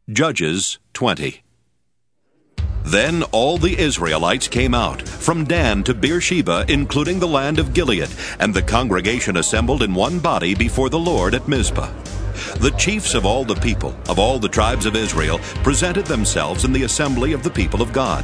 Judges 20. Then all the Israelites came out, from Dan to Beersheba, including the land of Gilead, and the congregation assembled in one body before the Lord at Mizpah. The chiefs of all the people, of all the tribes of Israel, presented themselves in the assembly of the people of God,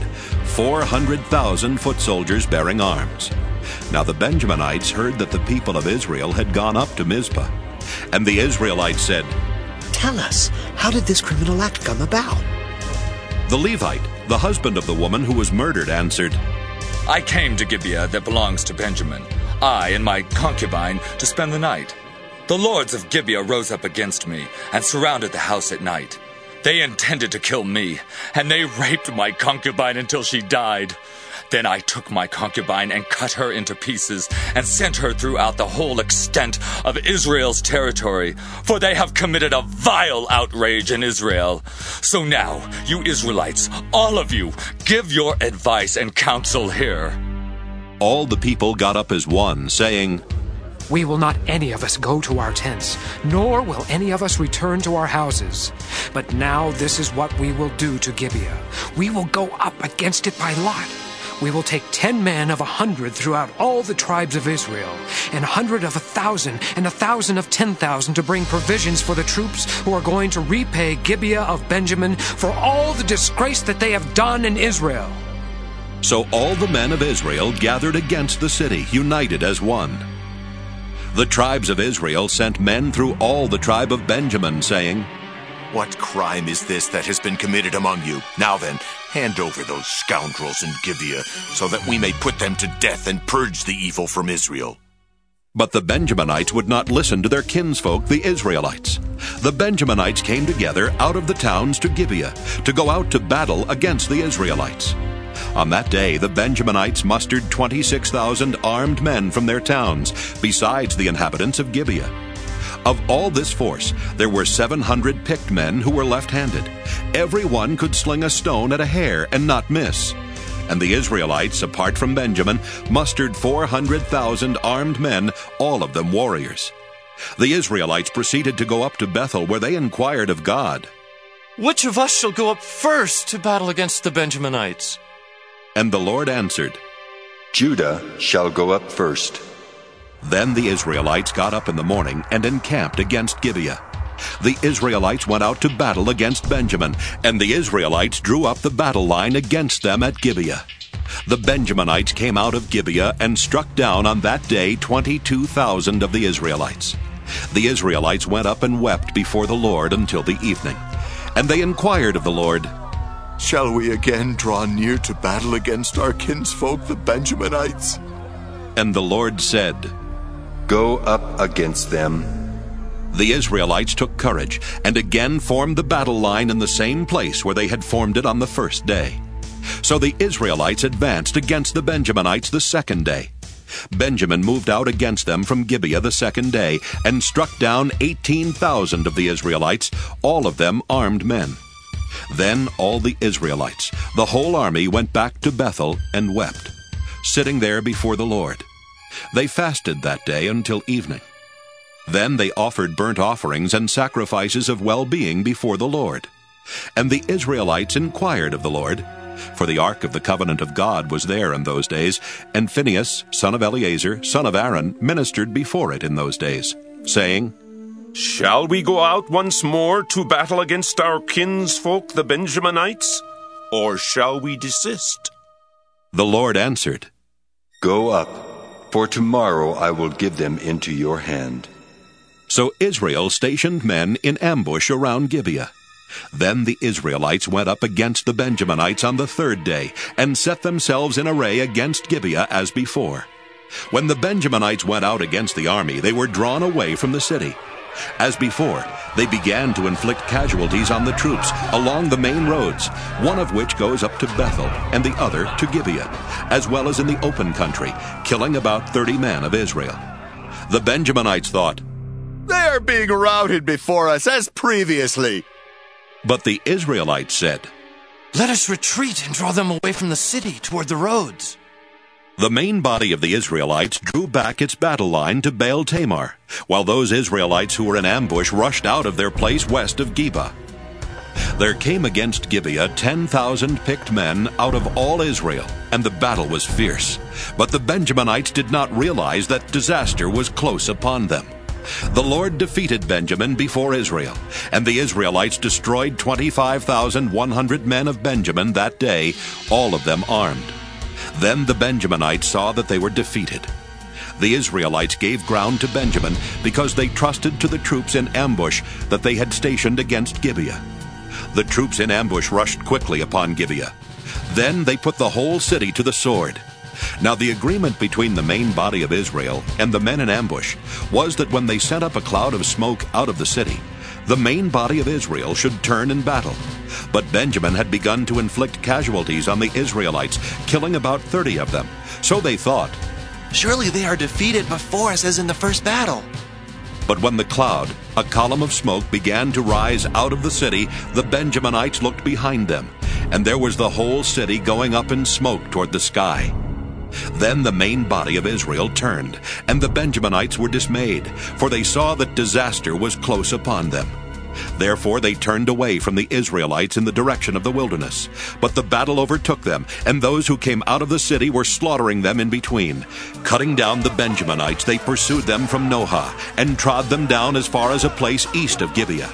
400,000 foot soldiers bearing arms. Now the Benjaminites heard that the people of Israel had gone up to Mizpah. And the Israelites said, "Tell us, how did this criminal act come about?" The Levite, the husband of the woman who was murdered, answered, "I came to Gibeah that belongs to Benjamin, I and my concubine, to spend the night. The lords of Gibeah rose up against me and surrounded the house at night. They intended to kill me, and they raped my concubine until she died. Then I took my concubine and cut her into pieces and sent her throughout the whole extent of Israel's territory, for they have committed a vile outrage in Israel. So now, you Israelites, all of you, give your advice and counsel here." All the people got up as one, saying, "We will not any of us go to our tents, nor will any of us return to our houses. But now this is what we will do to Gibeah. We will go up against it by lot. We will take 10 men of 100 throughout all the tribes of Israel, and 100 of 1,000, and 1,000 of 10,000 to bring provisions for the troops who are going to repay Gibeah of Benjamin for all the disgrace that they have done in Israel." So all the men of Israel gathered against the city, united as one. The tribes of Israel sent men through all the tribe of Benjamin, saying, "What crime is this that has been committed among you? Now then, hand over those scoundrels in Gibeah, so that we may put them to death and purge the evil from Israel." But the Benjaminites would not listen to their kinsfolk, the Israelites. The Benjaminites came together out of the towns to Gibeah, to go out to battle against the Israelites. On that day the Benjaminites mustered 26,000 armed men from their towns, besides the inhabitants of Gibeah. Of all this force, there were 700 picked men who were left-handed. Every one could sling a stone at a hair and not miss. And the Israelites, apart from Benjamin, mustered 400,000 armed men, all of them warriors. The Israelites proceeded to go up to Bethel, where they inquired of God, "Which of us shall go up first to battle against the Benjaminites?" And the Lord answered, "Judah shall go up first." Then the Israelites got up in the morning and encamped against Gibeah. The Israelites went out to battle against Benjamin, and the Israelites drew up the battle line against them at Gibeah. The Benjaminites came out of Gibeah and struck down on that day 22,000 of the Israelites. The Israelites went up and wept before the Lord until the evening. And they inquired of the Lord, "Shall we again draw near to battle against our kinsfolk, the Benjaminites?" And the Lord said, "Go up against them." The Israelites took courage and again formed the battle line in the same place where they had formed it on the first day. So the Israelites advanced against the Benjaminites the second day. Benjamin moved out against them from Gibeah the second day and struck down 18,000 of the Israelites, all of them armed men. Then all the Israelites, the whole army, went back to Bethel and wept, sitting there before the Lord. They fasted that day until evening. Then they offered burnt offerings and sacrifices of well-being before the Lord. And the Israelites inquired of the Lord, for the ark of the covenant of God was there in those days, and Phinehas, son of Eleazar, son of Aaron, ministered before it in those days, saying, "Shall we go out once more to battle against our kinsfolk the Benjaminites, or shall we desist?" The Lord answered, "Go up, for tomorrow I will give them into your hand." So Israel stationed men in ambush around Gibeah. Then the Israelites went up against the Benjaminites on the third day, and set themselves in array against Gibeah as before. When the Benjaminites went out against the army, they were drawn away from the city. As before, they began to inflict casualties on the troops along the main roads, one of which goes up to Bethel, and the other to Gibeah, as well as in the open country, killing about 30 men of Israel. The Benjaminites thought, "They are being routed before us as previously." But the Israelites said, "Let us retreat and draw them away from the city toward the roads." The main body of the Israelites drew back its battle line to Baal Tamar, while those Israelites who were in ambush rushed out of their place west of Geba. There came against Gibeah 10,000 picked men out of all Israel, and the battle was fierce. But the Benjaminites did not realize that disaster was close upon them. The Lord defeated Benjamin before Israel, and the Israelites destroyed 25,100 men of Benjamin that day, all of them armed. Then the Benjaminites saw that they were defeated. The Israelites gave ground to Benjamin because they trusted to the troops in ambush that they had stationed against Gibeah. The troops in ambush rushed quickly upon Gibeah. Then they put the whole city to the sword. Now the agreement between the main body of Israel and the men in ambush was that when they sent up a cloud of smoke out of the city, the main body of Israel should turn in battle. But Benjamin had begun to inflict casualties on the Israelites, killing about 30 of them. So they thought, Surely they are defeated before us as in the first battle. but when the cloud, a column of smoke, began to rise out of the city, the Benjaminites looked behind them, and there was the whole city going up in smoke toward the sky. Then the main body of Israel turned, and the Benjaminites were dismayed, for they saw that disaster was close upon them. Therefore they turned away from the Israelites in the direction of the wilderness. But the battle overtook them, and those who came out of the city were slaughtering them in between. Cutting down the Benjaminites, they pursued them from Nohah, and trod them down as far as a place east of Gibeah.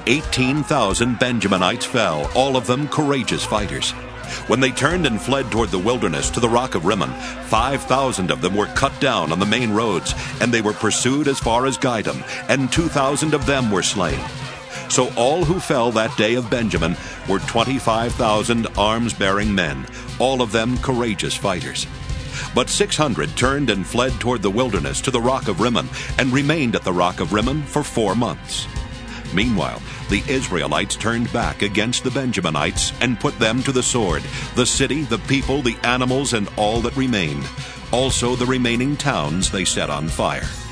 18,000 Benjaminites fell, all of them courageous fighters. When they turned and fled toward the wilderness to the rock of Rimmon, 5,000 of them were cut down on the main roads, and they were pursued as far as Gidom, and 2,000 of them were slain. So all who fell that day of Benjamin were 25,000 arms-bearing men, all of them courageous fighters. But 600 turned and fled toward the wilderness to the rock of Rimmon, and remained at the rock of Rimmon for 4 months. Meanwhile, the Israelites turned back against the Benjaminites and put them to the sword, the city, the people, the animals, and all that remained. Also the remaining towns they set on fire.